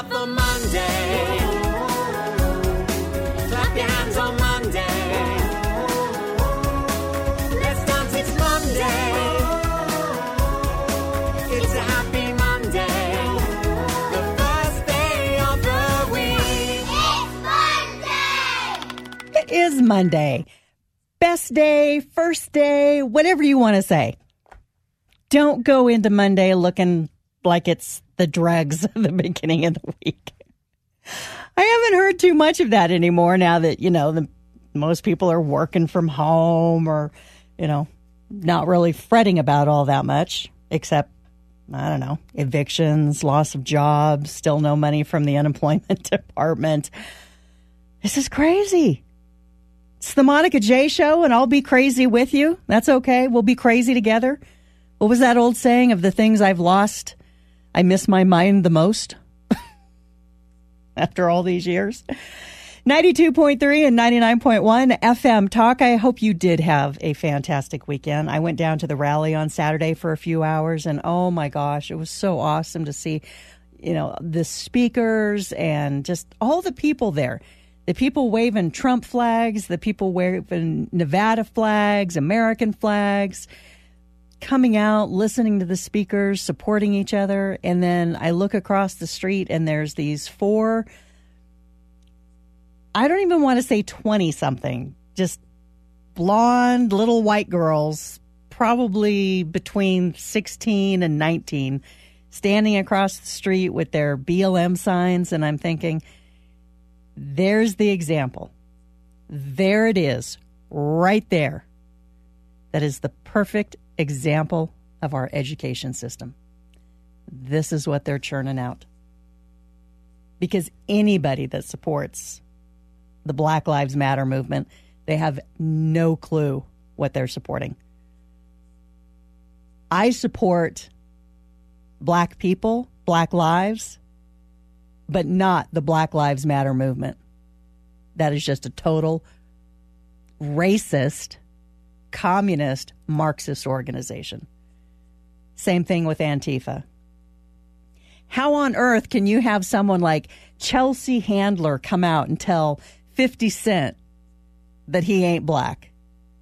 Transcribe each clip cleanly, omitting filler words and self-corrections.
up for Monday. Clap your hands on Monday. Let's dance, it's Monday. It's a happy Monday. The first day of the week. It's Monday! It is Monday. Best day, first day, whatever you want to say. Don't go into Monday looking like it's the dregs of the beginning of the week. I haven't heard too much of that anymore now that, most people are working from home or, not really fretting about all that much, except, I don't know, evictions, loss of jobs, still no money from the unemployment department. This is crazy. It's the Monica J Show, and I'll be crazy with you. That's okay. We'll be crazy together. What was that old saying of the things I've lost? I miss my mind the most after all these years. 92.3 and 99.1 FM Talk. I hope you did have a fantastic weekend. I went down to the rally on Saturday for a few hours, and oh my gosh, it was so awesome to see, the speakers and just all the people there. The people waving Trump flags, the people waving Nevada flags, American flags, coming out, listening to the speakers, supporting each other. And then I look across the street and there's these four, I don't even want to say 20-something, just blonde little white girls, probably between 16 and 19, standing across the street with their BLM signs. And I'm thinking, there's the example. There it is, right there. That is the perfect example of our education system. This is what they're churning out. Because anybody that supports the Black Lives Matter movement, they have no clue what they're supporting. I support Black people, Black lives, but not the Black Lives Matter movement. That is just a total racist, communist, Marxist organization. Same thing with Antifa. How on earth can you have someone like Chelsea Handler come out and tell 50 Cent that he ain't black?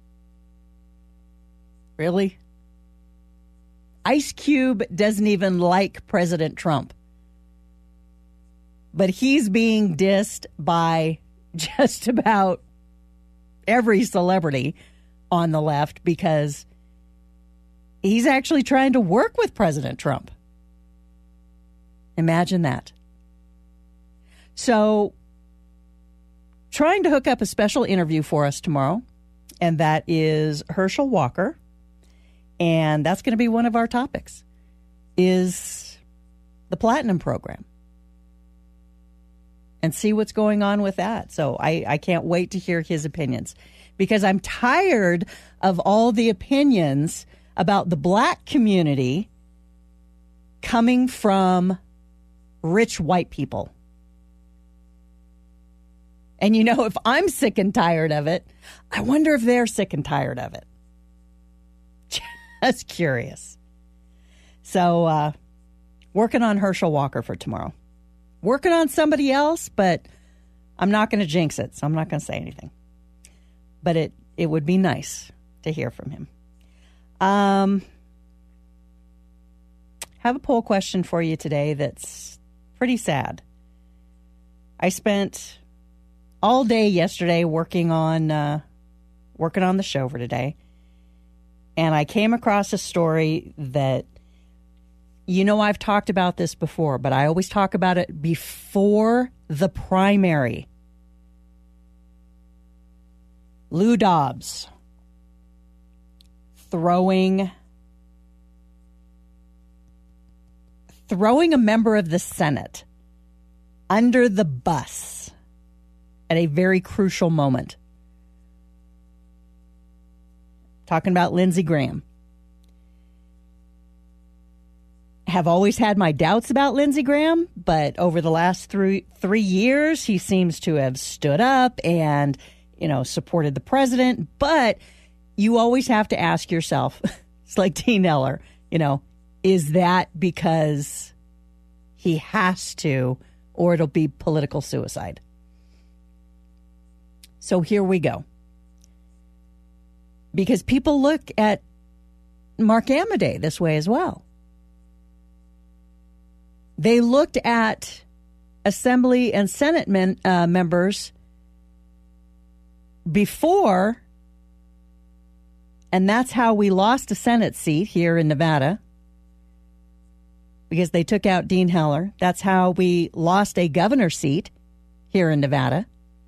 Really? Ice Cube doesn't even like President Trump. But he's being dissed by just about every celebrity on the left because he's actually trying to work with President Trump. Imagine that. So, trying to hook up a special interview for us tomorrow, and that is Herschel Walker. And that's going to be one of our topics, is the Platinum Program. And see what's going on with that. So I can't wait to hear his opinions because I'm tired of all the opinions about the black community coming from rich white people. And if I'm sick and tired of it, I wonder if they're sick and tired of it. Just curious. So working on Herschel Walker for tomorrow. Working on somebody else, but I'm not going to jinx it, so I'm not going to say anything. But it would be nice to hear from him. Have a poll question for you today that's pretty sad. I spent all day yesterday working on the show for today, and I came across a story that, I've talked about this before, but I always talk about it before the primary. Lou Dobbs throwing a member of the Senate under the bus at a very crucial moment. Talking about Lindsey Graham. Have always had my doubts about Lindsey Graham, but over the last three years, he seems to have stood up and, supported the president. But you always have to ask yourself, it's like Dean Eller, is that because he has to or it'll be political suicide. So here we go. Because people look at Mark Amodei this way as well. They looked at Assembly and Senate members before, and that's how we lost a Senate seat here in Nevada, because they took out Dean Heller. That's how we lost a governor seat here in Nevada,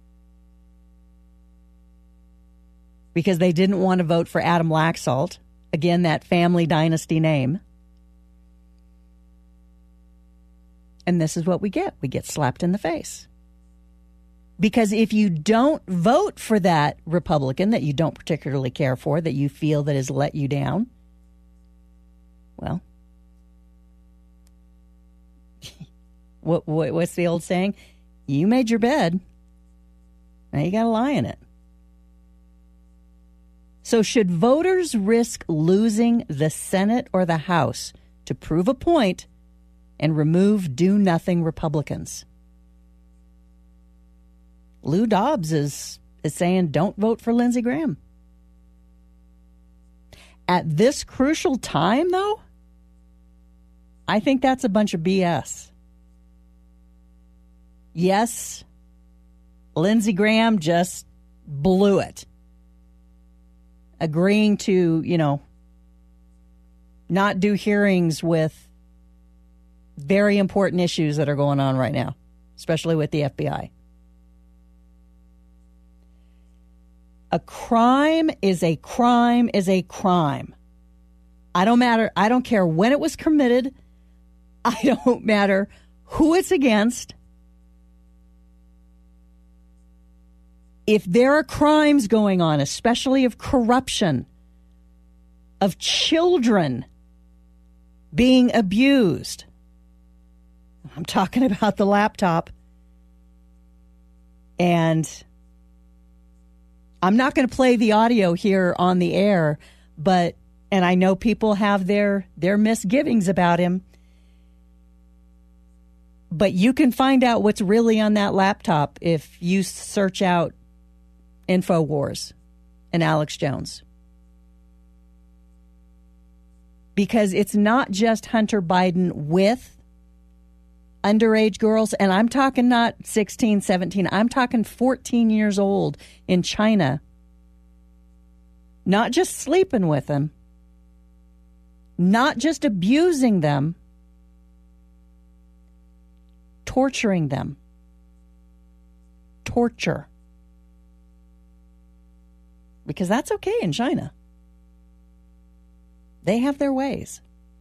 because they didn't want to vote for Adam Laxalt. Again, that family dynasty name. And this is what we get. We get slapped in the face. Because if you don't vote for that Republican that you don't particularly care for, that you feel that has let you down, well, what's the old saying? You made your bed. Now you got to lie in it. So should voters risk losing the Senate or the House to prove a point and remove do-nothing Republicans? Lou Dobbs is saying don't vote for Lindsey Graham. At this crucial time, though, I think that's a bunch of BS. Yes, Lindsey Graham just blew it, agreeing to, not do hearings with very important issues that are going on right now, especially with the FBI. A crime is a crime is a crime. I don't care when it was committed. I don't matter who it's against. If there are crimes going on, especially of corruption, of children being abused, I'm talking about the laptop, and I'm not going to play the audio here on the air, and I know people have their misgivings about him, but you can find out what's really on that laptop if you search out InfoWars and Alex Jones. Because it's not just Hunter Biden with underage girls, and I'm talking not 16, 17, I'm talking 14 years old in China. Not just sleeping with them, not just abusing them, torturing them. Torture. Because that's okay in China. They have their ways.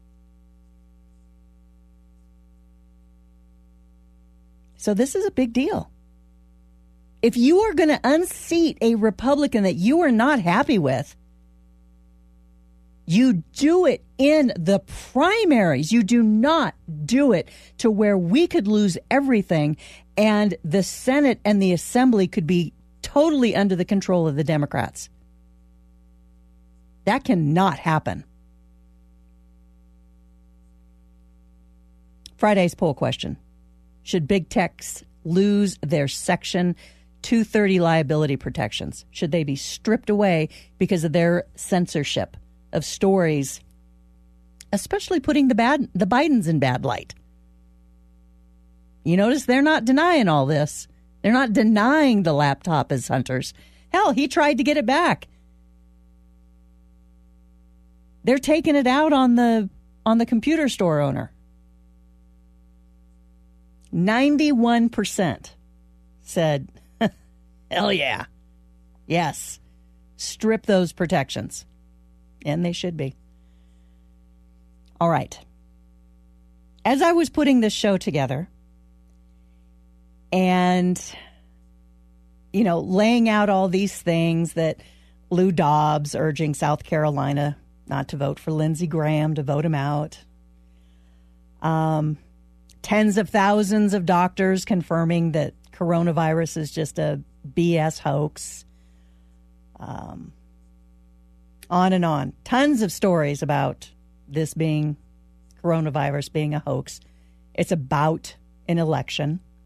So this is a big deal. If you are going to unseat a Republican that you are not happy with, you do it in the primaries. You do not do it to where we could lose everything and the Senate and the Assembly could be totally under the control of the Democrats. That cannot happen. Friday's poll question. Should big techs lose their Section 230 liability protections? Should they be stripped away because of their censorship of stories, especially putting the Bidens in bad light? You notice they're not denying all this. They're not denying the laptop as Hunter's. Hell, he tried to get it back. They're taking it out on the computer store owner. 91% said, hell yeah. Yes. Strip those protections. And they should be. All right. As I was putting this show together and, laying out all these things that Lou Dobbs urging South Carolina not to vote for Lindsey Graham, to vote him out. Tens of thousands of doctors confirming that coronavirus is just a BS hoax. On and on. Tons of stories about this being coronavirus being a hoax. It's about an election,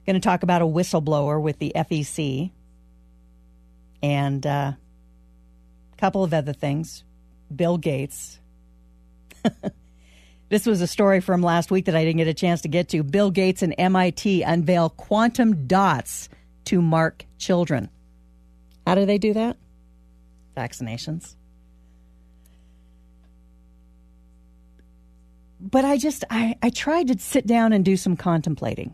Going to talk about a whistleblower with the FEC and a couple of other things. Bill Gates. This was a story from last week that I didn't get a chance to get to. Bill Gates and MIT unveil quantum dots to mark children. How do they do that? Vaccinations. But I tried to sit down and do some contemplating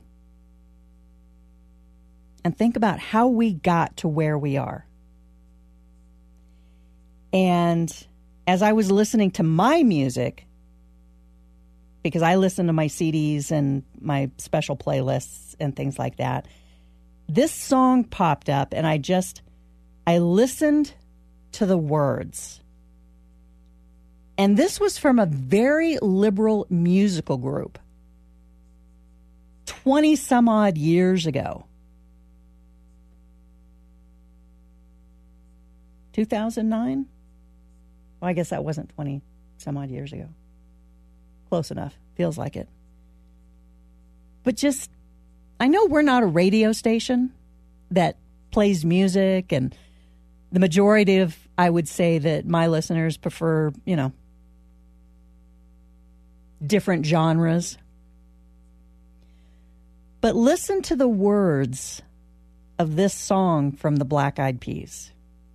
and think about how we got to where we are. And as I was listening to my music, because I listen to my CDs and my special playlists and things like that, this song popped up and I listened to the words. And this was from a very liberal musical group 20 some odd years ago. 2009? Well, I guess that wasn't 20 some odd years ago. Close enough. Feels like it. But I know we're not a radio station that plays music, and the majority of, I would say that my listeners prefer, different genres. But listen to the words of this song from the Black Eyed Peas.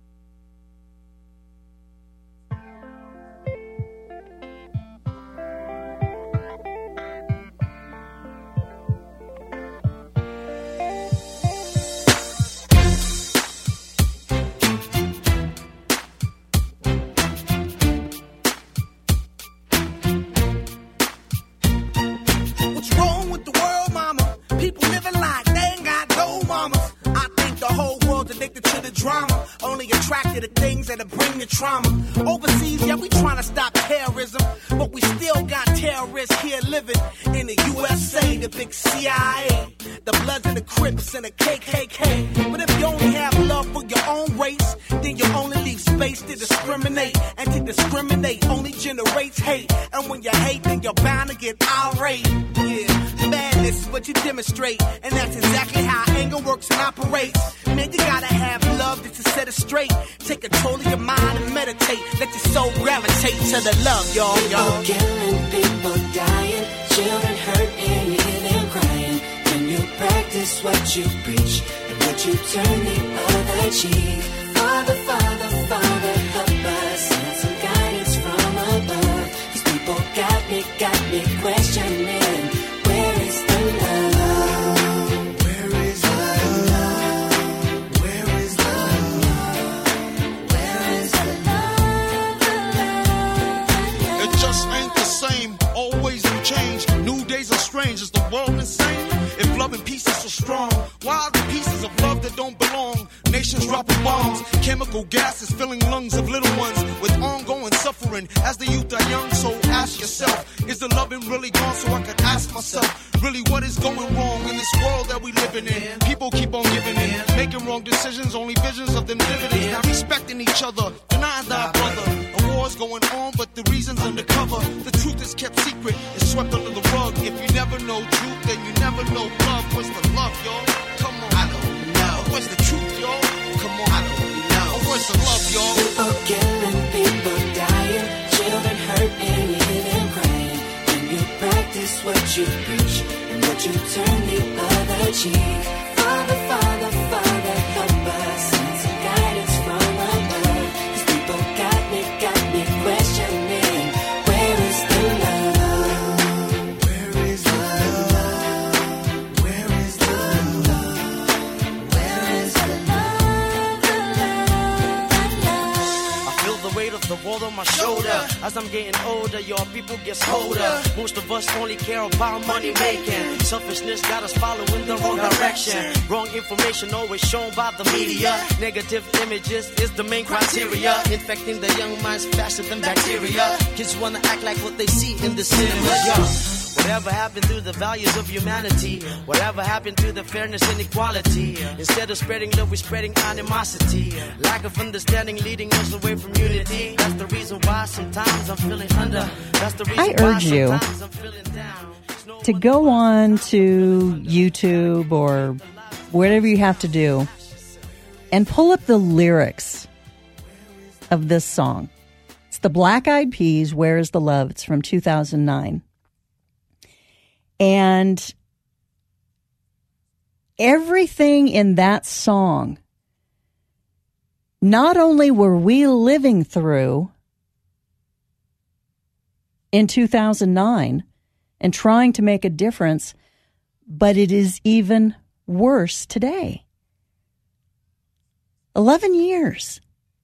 Trauma. Overseas, yeah, we trying to stop terrorism, but we still got terrorists here living in the USA, the big CIA, the Bloods and the Crips and the KKK. But if you only have love for your own race, then you only leave space to discriminate. And to discriminate only generates hate. And when you hate, then you're bound to get irate. Yeah, madness is what you demonstrate, and that's exactly how anger works and operates. Man, you gotta have love just to set it straight. Take control of your mind and meditate. Let your soul gravitate to the love, y'all. People killing, people dying, children hurt and you hear them crying. When you practice what you preach and what you turn the other cheek. Father, Father, Father, help us. Send some guidance from above. These people got me questioning. Where is the love? Where is the love? Where is the love? Where is the love? The love? It just ain't the same. Always new change. New days are strange. Is the world insane? If love and peace is so strong, why are the pieces of love that don't belong? Nations dropping bombs, chemical gases filling lungs of little ones with ongoing suffering as the youth are young. So ask yourself, is the loving really gone? So I could ask myself, really what is going wrong in this world that we living in? People keep on giving in, making wrong decisions, only visions of them dividends. Not respecting each other, denying thy brother. A war's going on, but the reason's undercover. The truth is kept secret, it's swept under the rug. If you never know truth, then you never know love. What's the love, y'all? Come on, I don't know. What's the truth, y'all? Come on, I don't know. What's the love, y'all? People killing, people dying, children hurt and you hear them crying. When you practice what you preach and what you turn the other cheek. Father, Father, Father, help us. Send some guidance from above. These people got me questioning. Where is the love? Where is the love? Where is the love? Where is the love? The love, the love. I feel the weight of the world on my shoulder. As I'm getting older, your people get colder. Most of us only care about money making. Selfishness got us following the wrong direction. Wrong information always shown by the media. Negative images is the main criteria. Infecting the young minds faster than bacteria. Kids wanna act like what they see in the cinema. Yeah. Whatever happened to the values of humanity? Whatever happened to the fairness and equality? Instead of spreading love, we're spreading animosity. Lack of understanding leading us away from unity. That's the reason why sometimes I'm feeling under. That's the reason I urge why you sometimes I'm feeling down. to go on to YouTube or whatever you have to do and pull up the lyrics of this song. It's the Black Eyed Peas, Where Is the Love? It's from 2009. And everything in that song, not only were we living through in 2009 and trying to make a difference, but it is even worse today. 11 years.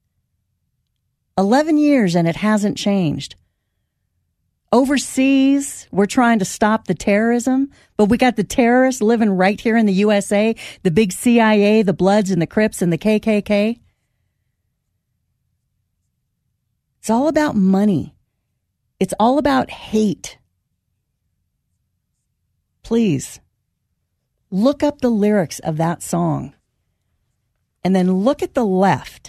11 years and it hasn't changed. Overseas, we're trying to stop the terrorism, but we got the terrorists living right here in the USA, the big CIA, the Bloods and the Crips and the KKK. It's all about money. It's all about hate. Please, look up the lyrics of that song and then look at the left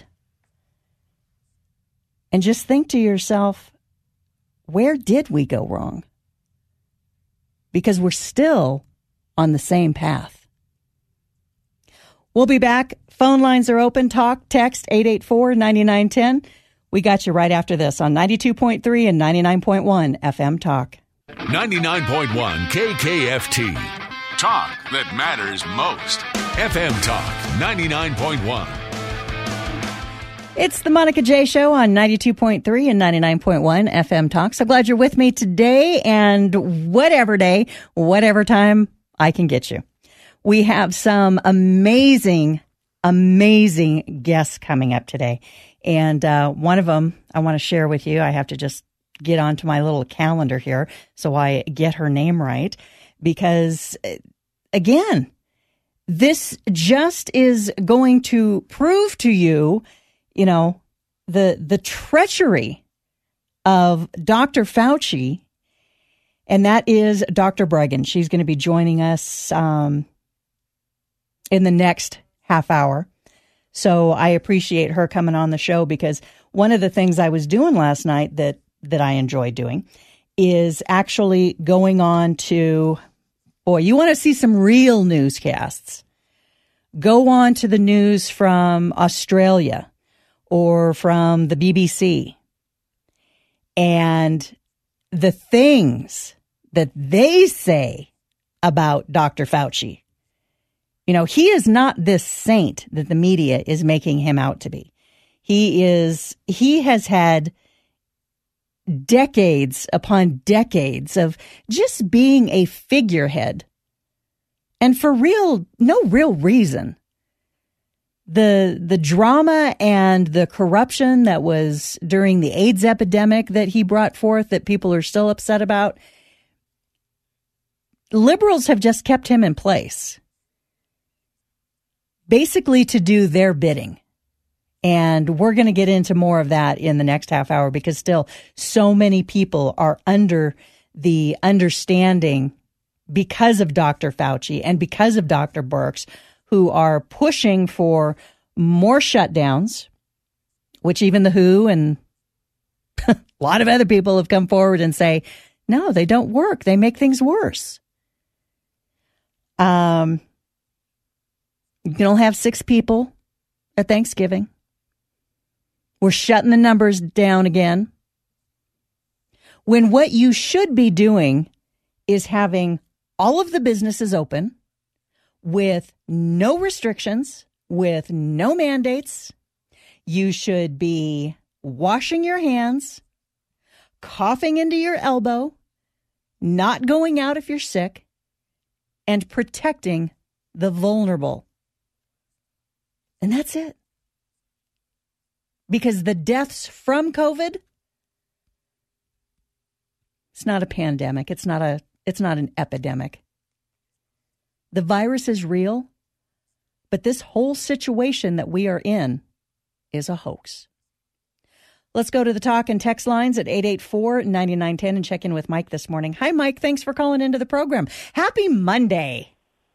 and just think to yourself, where did we go wrong? Because we're still on the same path. We'll be back. Phone lines are open. Talk, text 884-9910. We got you right after this on 92.3 and 99.1 FM Talk. 99.1 KKFT. Talk that matters most. FM Talk 99.1. It's the Monica J Show on 92.3 and 99.1 FM Talk. So glad you're with me today and whatever day, whatever time I can get you. We have some amazing guests coming up today. And one of them I want to share with you. I have to just get onto my little calendar here so I get her name right. Because, again, this just is going to prove to you, you know, the treachery of Dr. Fauci, and that is Dr. Breggin. She's going to be joining us in the next half hour. So I appreciate her coming on the show because one of the things I was doing last night that I enjoy doing is actually going on to, boy, you want to see some real newscasts. Go on to the news from Australia or from the BBC. And the things that they say about Dr. Fauci. You know, he is not this saint that the media is making him out to be. He has had decades upon decades of just being a figurehead. And for no real reason. The drama and the corruption that was during the AIDS epidemic that he brought forth that people are still upset about, liberals have just kept him in place, basically to do their bidding. And we're going to get into more of that in the next half hour because still so many people are under the understanding because of Dr. Fauci and because of Dr. Birx, who are pushing for more shutdowns, which even the WHO and a lot of other people have come forward and say, no, they don't work. They make things worse. You can only have 6 people at Thanksgiving. We're shutting the numbers down again. When what you should be doing is having all of the businesses open with no restrictions, with no mandates. You should be washing your hands, coughing into your elbow, not going out if you're sick, and protecting the vulnerable. And that's it. Because the deaths from COVID, it's not a pandemic. It's not an epidemic. The virus is real, but this whole situation that we are in is a hoax. Let's go to the talk and text lines at 884-9910 and check in with Mike this morning. Hi, Mike. Thanks for calling into the program. Happy Monday.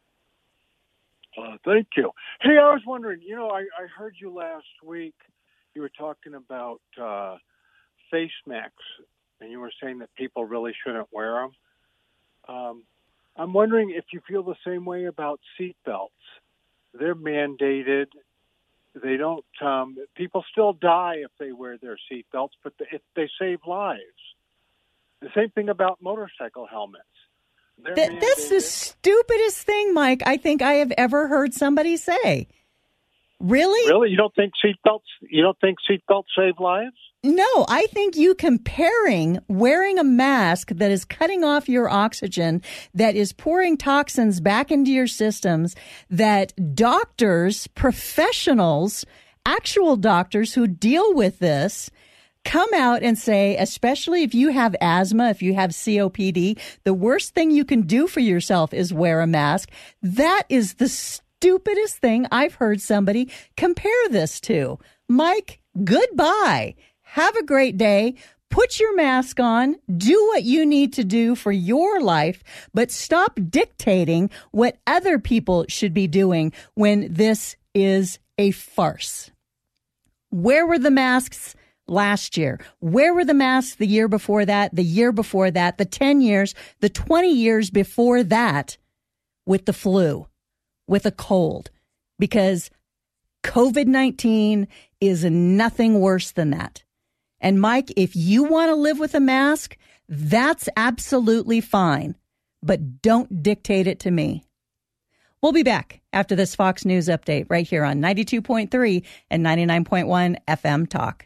Thank you. Hey, I was wondering, I heard you last week. You were talking about face masks, and you were saying that people really shouldn't wear them. I'm wondering if you feel the same way about seatbelts. They're mandated. They don't. People still die if they wear their seatbelts, but if they save lives. The same thing about motorcycle helmets. That's the stupidest thing, Mike, I think I have ever heard somebody say. Really? Really? You don't think seatbelts save lives? No, I think you comparing wearing a mask that is cutting off your oxygen, that is pouring toxins back into your systems, that doctors, professionals, actual doctors who deal with this come out and say, especially if you have asthma, if you have COPD, the worst thing you can do for yourself is wear a mask. That is the stupidest thing I've heard somebody compare this to. Mike, goodbye. Have a great day. Put your mask on. Do what you need to do for your life, but stop dictating what other people should be doing when this is a farce. Where were the masks last year? Where were the masks the year before that, the year before that, the 10 years, the 20 years before that with the flu, with a cold? Because COVID-19 is nothing worse than that. And Mike, if you want to live with a mask, that's absolutely fine, but don't dictate it to me. We'll be back after this Fox News update right here on 92.3 and 99.1 FM Talk.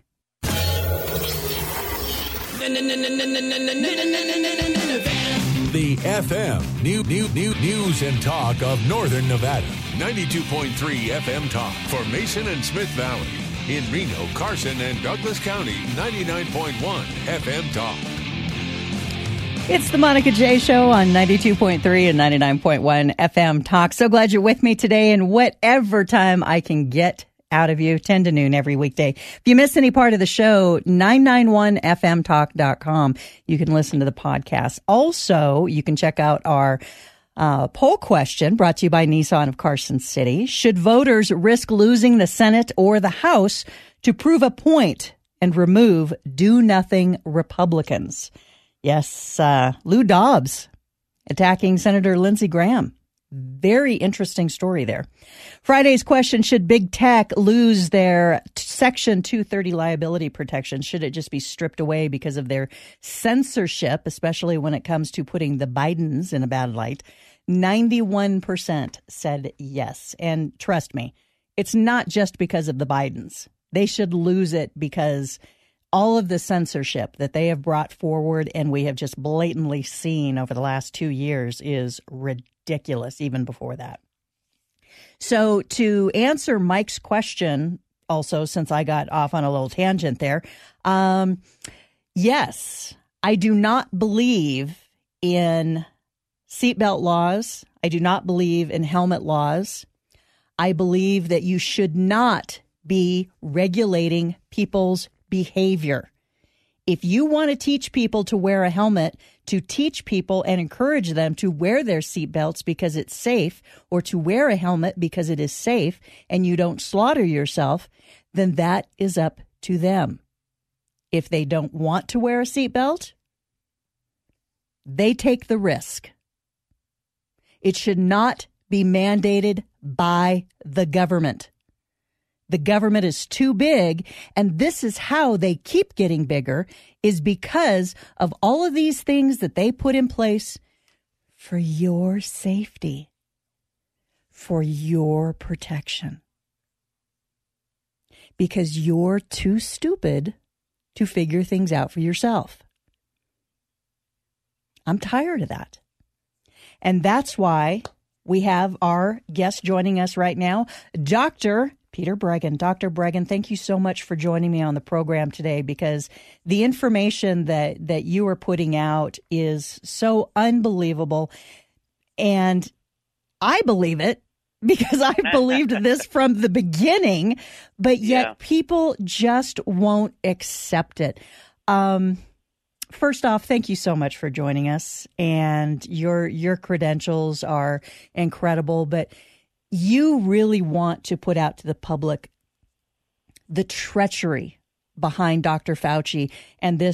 The FM News and Talk of Northern Nevada. 92.3 FM Talk for Mason and Smith Valley. In Reno, Carson, and Douglas County, 99.1 FM Talk. It's the Monica J. Show on 92.3 and 99.1 FM Talk. So glad you're with me today, and whatever time I can get out of you, 10 to noon every weekday. If you miss any part of the show, 991fmtalk.com. You can listen to the podcast. Also, you can check out our poll question brought to you by Nissan of Carson City. Should voters risk losing the Senate or the House to prove a point and remove do-nothing Republicans? Yes, Lou Dobbs attacking Senator Lindsey Graham. Very interesting story there. Friday's question, should big tech lose their Section 230 liability protection? Should it just be stripped away because of their censorship, especially when it comes to putting the Bidens in a bad light? 91% said yes. And trust me, it's not just because of the Bidens. They should lose it because all of the censorship that they have brought forward and we have just blatantly seen over the last 2 years is ridiculous, even before that. So to answer Mike's question, also, since I got off on a little tangent there, yes, I do not believe in seatbelt laws. I do not believe in helmet laws. I believe that you should not be regulating people's behavior. If you want to teach people to wear a helmet, to teach people and encourage them to wear their seatbelts because it's safe, or to wear a helmet because it is safe and you don't slaughter yourself, then that is up to them. If they don't want to wear a seatbelt, they take the risk. It should not be mandated by the government. The government is too big, and this is how they keep getting bigger, is because of all of these things that they put in place for your safety, for your protection. Because you're too stupid to figure things out for yourself. I'm tired of that. And that's why we have our guest joining us right now, Dr. Peter Breggin. Dr. Breggin, thank you so much for joining me on the program today, because the information that you are putting out is so unbelievable. And I believe it because I've believed this from the beginning, but yet people just won't accept it. First off, thank you so much for joining us, and your credentials are incredible, but you really want to put out to the public the treachery behind Dr. Fauci and this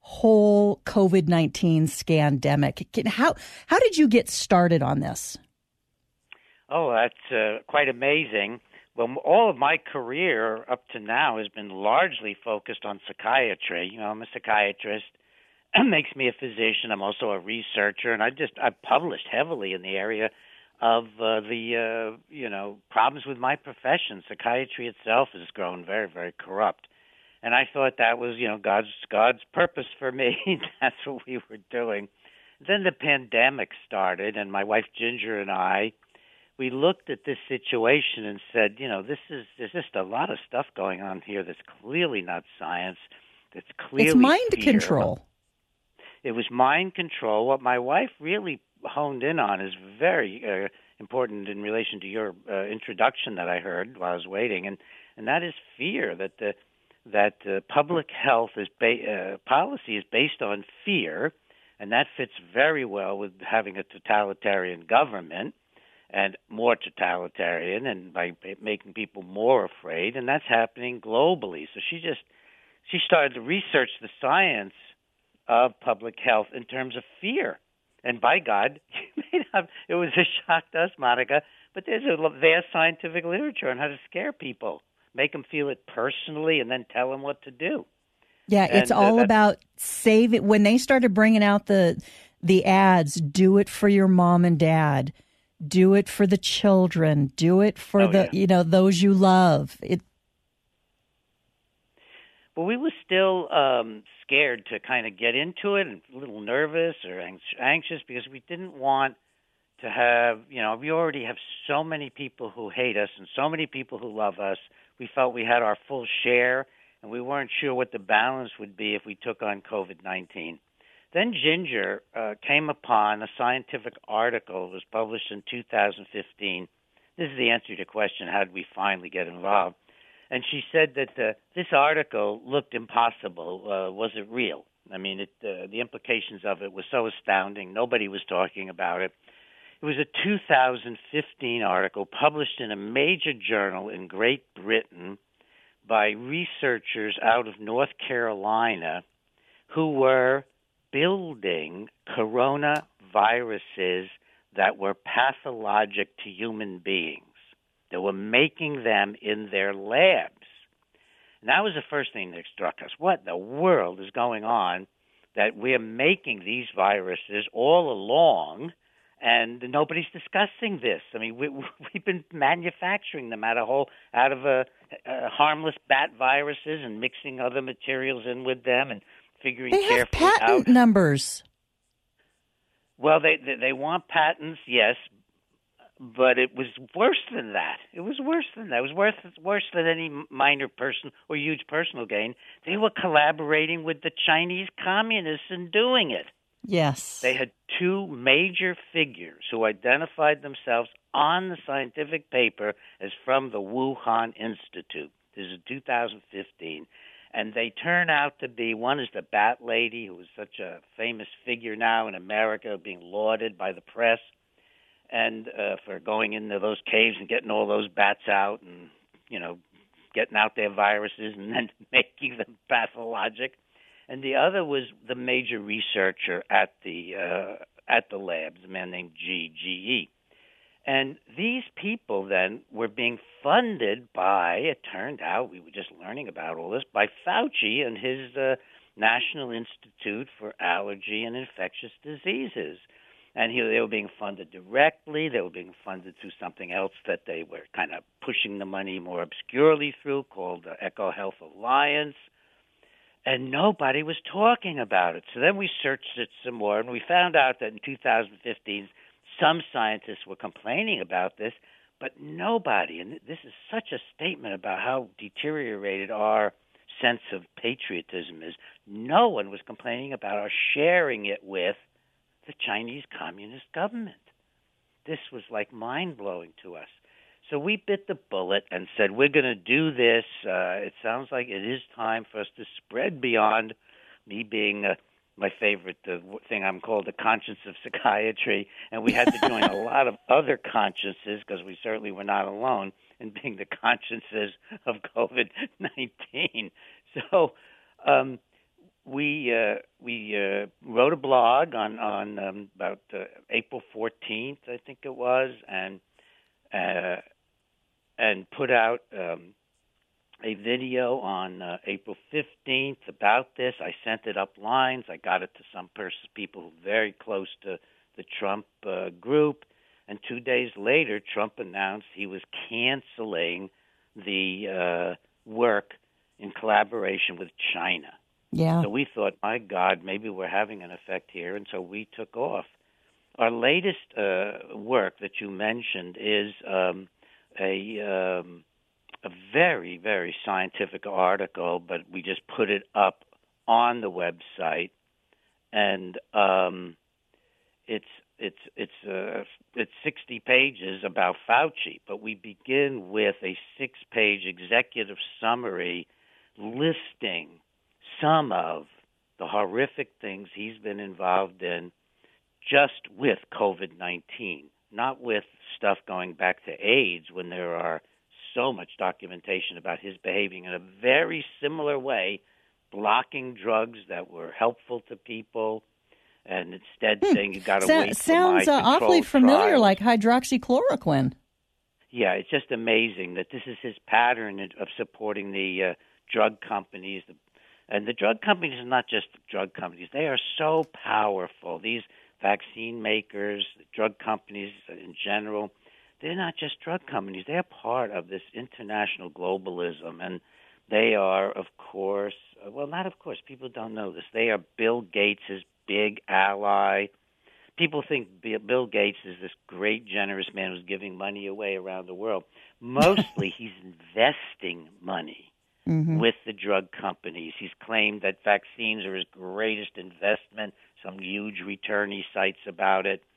whole COVID-19 scandemic. How did you get started on this? Oh, that's quite amazing. Well, all of my career up to now has been largely focused on psychiatry. You know, I'm a psychiatrist. It makes me a physician. I'm also a researcher, and I've published heavily in the area of the problems with my profession. Psychiatry itself has grown very, very corrupt. And I thought that was, God's purpose for me. That's what we were doing. Then the pandemic started, and my wife Ginger and I, we looked at this situation and said, there's just a lot of stuff going on here that's clearly not science. That's clearly it's mind fear. Control. It was mind control. What my wife really honed in on is very important in relation to your introduction that I heard while I was waiting, and that is fear. That public health policy is based on fear, and that fits very well with having a totalitarian government. And more totalitarian, and by making people more afraid, and that's happening globally. So she started to research the science of public health in terms of fear. And by God, it was a shock to us, Monica, but there's a vast scientific literature on how to scare people, make them feel it personally, and then tell them what to do. Yeah, it's all about saving. When they started bringing out the ads, do it for your mom and dad. Do it for the children. Do it for those you love. Well, we were still scared to kind of get into it and a little nervous or anxious because we didn't want to have, we already have so many people who hate us and so many people who love us. We felt we had our full share, and we weren't sure what the balance would be if we took on COVID-19. Then Ginger came upon a scientific article that was published in 2015. This is the answer to your question, how did we finally get involved? And she said that this article looked impossible. Was it real? I mean, the implications of it were so astounding. Nobody was talking about it. It was a 2015 article published in a major journal in Great Britain by researchers out of North Carolina who were building coronaviruses that were pathologic to human beings. They were making them in their labs. And that was the first thing that struck us. What in the world is going on that we're making these viruses all along and nobody's discussing this? I mean, we've been manufacturing them out of harmless bat viruses and mixing other materials in with them and figuring they have carefully patent out. numbers. Well, they want patents, yes, but it was worse than that. It was worse than that. It was worse than any minor person or huge personal gain. They were collaborating with the Chinese communists in doing it. Yes. They had two major figures who identified themselves on the scientific paper as from the Wuhan Institute. This is 2015. And they turn out to be, one is the Bat Lady, who is such a famous figure now in America, being lauded by the press, and for going into those caves and getting all those bats out and, getting out their viruses and then making them pathologic. And the other was the major researcher at the labs, a man named G.E. And these people then were being funded by, it turned out, we were just learning about all this, by Fauci and his National Institute for Allergy and Infectious Diseases. And they were being funded directly. They were being funded through something else that they were kind of pushing the money more obscurely through called the EcoHealth Alliance. And nobody was talking about it. So then we searched it some more, and we found out that in 2015, some scientists were complaining about this, but nobody, and this is such a statement about how deteriorated our sense of patriotism is, no one was complaining about or sharing it with the Chinese Communist government. This was like mind-blowing to us. So we bit the bullet and said, we're going to do this. It sounds like it is time for us to spread beyond me being my favorite thing I'm called the conscience of psychiatry. And we had to join a lot of other consciences because we certainly were not alone in being the consciences of COVID-19. So we wrote a blog on about April 14th, I think it was, and put out a video on April 15th about this. I sent it up lines. I got it to some people very close to the Trump group. And 2 days later, Trump announced he was canceling the work in collaboration with China. Yeah. So we thought, my God, maybe we're having an effect here, and so we took off. Our latest work that you mentioned is a very, very scientific article, but we just put it up on the website, and it's 60 pages about Fauci, but we begin with a 6-page executive summary listing some of the horrific things he's been involved in just with COVID-19, not with stuff going back to AIDS when there are so much documentation about his behaving in a very similar way, blocking drugs that were helpful to people, and instead saying you got to wait for my sounds awfully familiar, trials. like hydroxychloroquine. Yeah, it's just amazing that this is his pattern of supporting the drug companies. And the drug companies are not just drug companies. They are so powerful. These vaccine makers, the drug companies in general, they're not just drug companies. They're part of this international globalism. And they are, of course, well, not of course, people don't know this. They are Bill Gates' big ally. People think Bill Gates is this great, generous man who's giving money away around the world. Mostly he's investing money with the drug companies. He's claimed that vaccines are his greatest investment, some huge return he cites about it.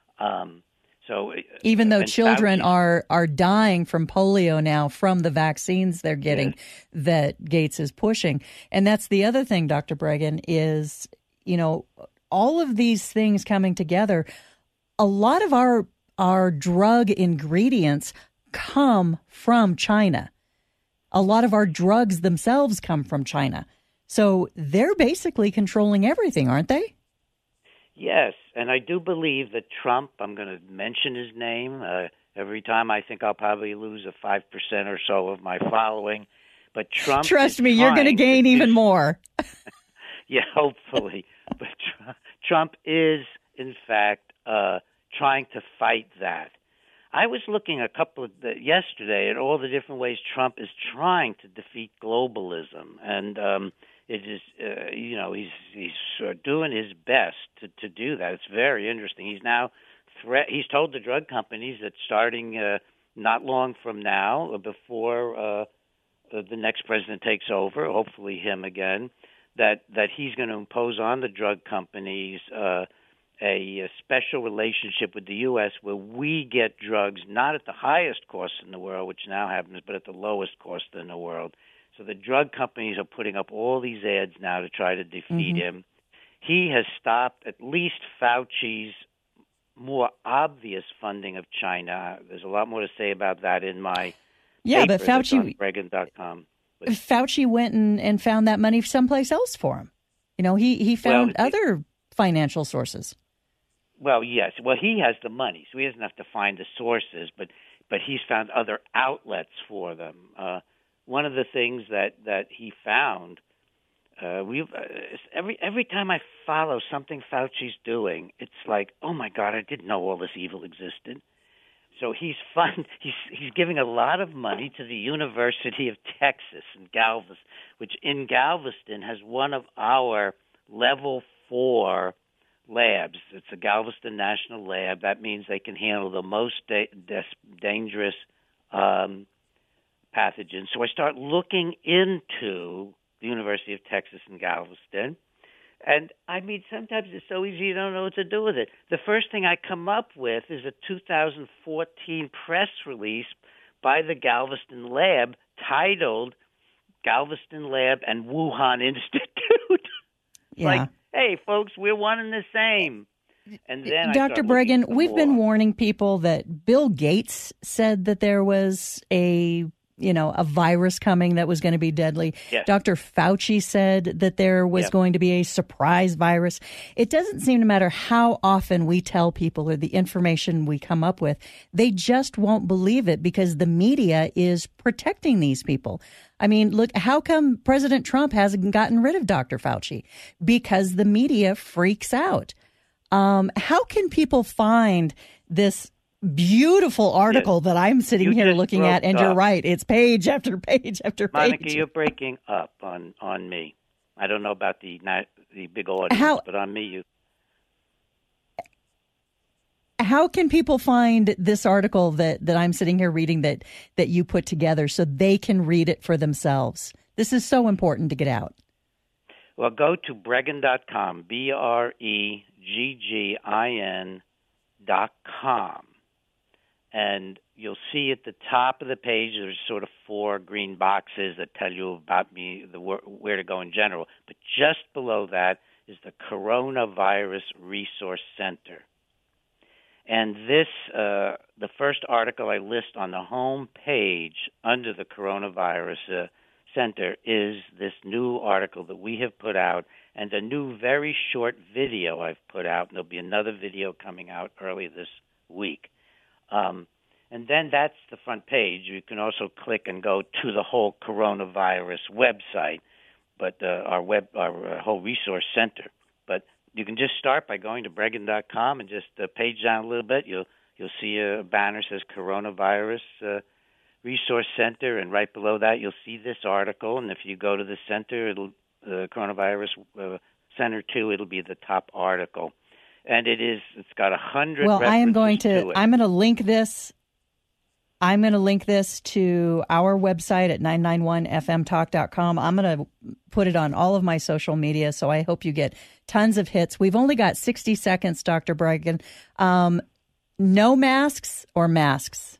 Even though children are dying from polio now from the vaccines they're getting that Gates is pushing. And that's the other thing, Dr. Breggin, is, all of these things coming together, a lot of our drug ingredients come from China. A lot of our drugs themselves come from China. So they're basically controlling everything, aren't they? Yes, and I do believe that Trump, I'm going to mention his name every time. I think I'll probably lose 5% or so of my following. But Trump, trust me, you're going to gain even more. Yeah, hopefully. But Trump is, in fact, trying to fight that. I was looking yesterday at all the different ways Trump is trying to defeat globalism, and it is, he's doing his best to do that. It's very interesting. He's now he's told the drug companies that starting not long from now, before the next president takes over, hopefully him again, that he's going to impose on the drug companies a special relationship with the U.S. where we get drugs not at the highest cost in the world, which now happens, but at the lowest cost in the world. So the drug companies are putting up all these ads now to try to defeat him. He has stopped at least Fauci's more obvious funding of China. There's a lot more to say about that in my paper, but Fauci, Breggin.com. Fauci went and found that money someplace else for him. He found other financial sources. Well, yes. Well, he has the money, so he doesn't have to find the sources, but he's found other outlets for them. One of the things that he found, every time I follow something Fauci's doing, it's like, oh my God, I didn't know all this evil existed. So he's giving a lot of money to the University of Texas in Galveston, which in Galveston has one of our level 4 labs. It's a Galveston National Lab. That means they can handle the most dangerous pathogens. So I start looking into the University of Texas in Galveston, and I mean, sometimes it's so easy you don't know what to do with it. The first thing I come up with is a 2014 press release by the Galveston Lab titled Galveston Lab and Wuhan Institute. Like, hey, folks, we're one and the same. And then Dr. Breggin, we've been warning people that Bill Gates said that there was a a virus coming that was going to be deadly. Yes. Dr. Fauci said that there was going to be a surprise virus. It doesn't seem to matter how often we tell people or the information we come up with. They just won't believe it because the media is protecting these people. I mean, look, how come President Trump hasn't gotten rid of Dr. Fauci? Because the media freaks out. How can people find this beautiful article that I'm sitting here looking at? And you're right, it's page after page after page. Monica, you're breaking up on me. I don't know about the big audience, but on me, How can people find this article that I'm sitting here reading that you put together so they can read it for themselves? This is so important to get out. Well, go to Breggin.com, BREGGIN.com, and you'll see at the top of the page there's sort of 4 green boxes that tell you about me, where to go in general. But just below that is the Coronavirus Resource Center. And this, the first article I list on the home page under the Coronavirus Center is this new article that we have put out and a new very short video I've put out. And there'll be another video coming out early this week. And then that's the front page. You can also click and go to the whole coronavirus website, but our whole resource center. But you can just start by going to Breggin.com and just page down a little bit. You'll see a banner that says Coronavirus Resource Center, and right below that you'll see this article. And if you go to the center, the Coronavirus Center 2, it'll be the top article. And it's got 100 Well, references I'm going to it. I'm going to link this. I'm going to link this to our website at 991fmtalk.com. I'm going to put it on all of my social media, so I hope you get tons of hits. We've only got 60 seconds, Dr. Breggin. No masks or masks?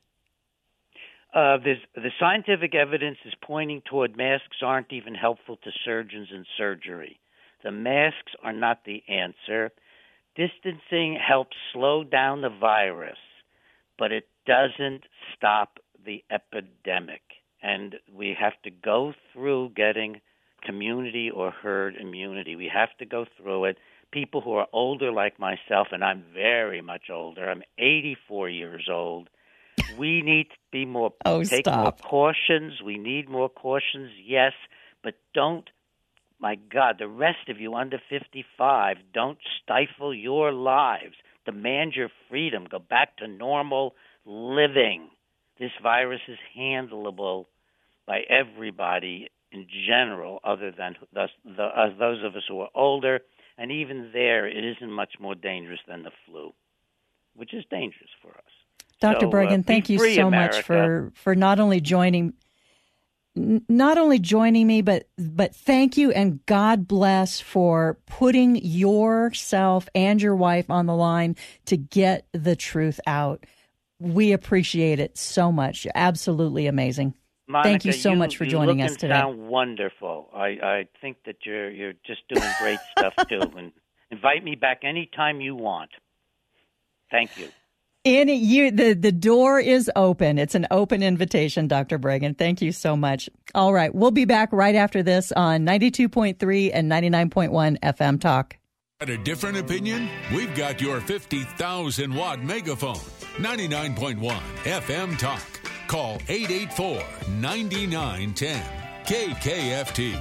The scientific evidence is pointing toward masks aren't even helpful to surgeons in surgery. The masks are not the answer. Distancing helps slow down the virus, but it doesn't stop the epidemic. And we have to go through getting community or herd immunity. We have to go through it. People who are older like myself, and I'm very much older, I'm 84 years old, we need to be more, take more cautions. We need more cautions, yes, but don't, my God, the rest of you under 55, don't stifle your lives. Demand your freedom. Go back to normal living. This virus is handleable by everybody in general, other than those of us who are older, and even there, it isn't much more dangerous than the flu, which is dangerous for us. Dr. Breggin, thank you so much for not only joining me, but thank you and God bless for putting yourself and your wife on the line to get the truth out. We appreciate it so much. Absolutely amazing. Monica, thank you so much for joining us today. You sound wonderful. I think that you're just doing great stuff too. And invite me back anytime you want. Thank you. The door is open. It's an open invitation, Dr. Breggin. Thank you so much. All right. We'll be back right after this on 92.3 and 99.1 FM Talk. Got a different opinion? We've got your 50,000-watt megaphone. 99.1 FM Talk. Call 884-9910. KKFT.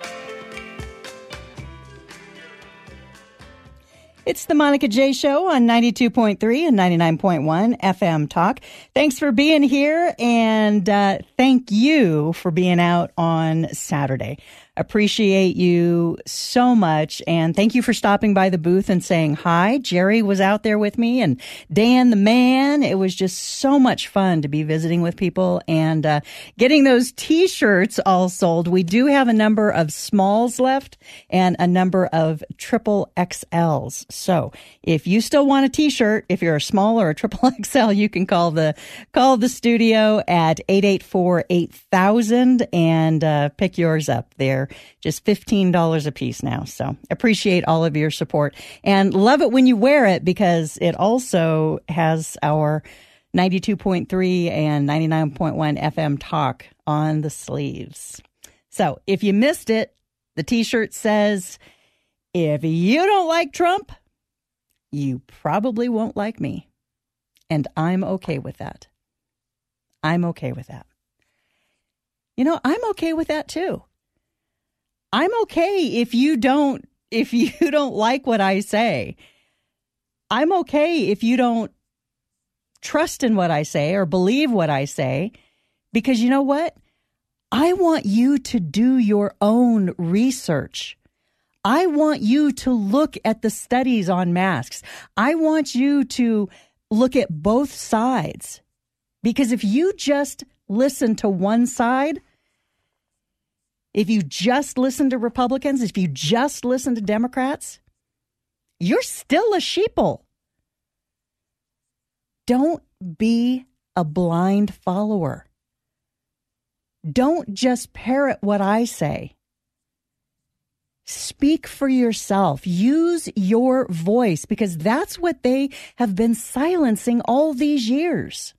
It's the Monica J. Show on 92.3 and 99.1 FM Talk. Thanks for being here, and thank you for being out on Saturday. Appreciate you so much, and thank you for stopping by the booth and saying hi. Jerry was out there with me, and Dan the man. It was just so much fun to be visiting with people and getting those T-shirts all sold. We do have a number of smalls left and a number of triple XLs. So if you still want a T-shirt, if you're a small or a triple XL, you can call the studio at 884-8000 and pick yours up there. Just $15 a piece now. So appreciate all of your support and love it when you wear it because it also has our 92.3 and 99.1 FM Talk on the sleeves. So if you missed it, the T-shirt says, if you don't like Trump, you probably won't like me. And I'm okay with that. I'm okay with that. You know, I'm okay with that too. I'm okay if you don't like what I say. I'm okay if you don't trust in what I say or believe what I say, because you know what? I want you to do your own research. I want you to look at the studies on masks. I want you to look at both sides, because if you just listen to one side, if you just listen to Republicans, if you just listen to Democrats, you're still a sheeple. Don't be a blind follower. Don't just parrot what I say. Speak for yourself. Use your voice, because that's what they have been silencing all these years.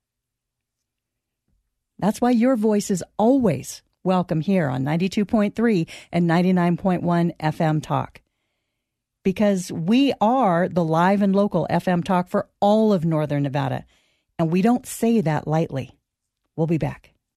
That's why your voice is always welcome here on 92.3 and 99.1 FM Talk. Because we are the live and local FM Talk for all of Northern Nevada. And we don't say that lightly. We'll be back.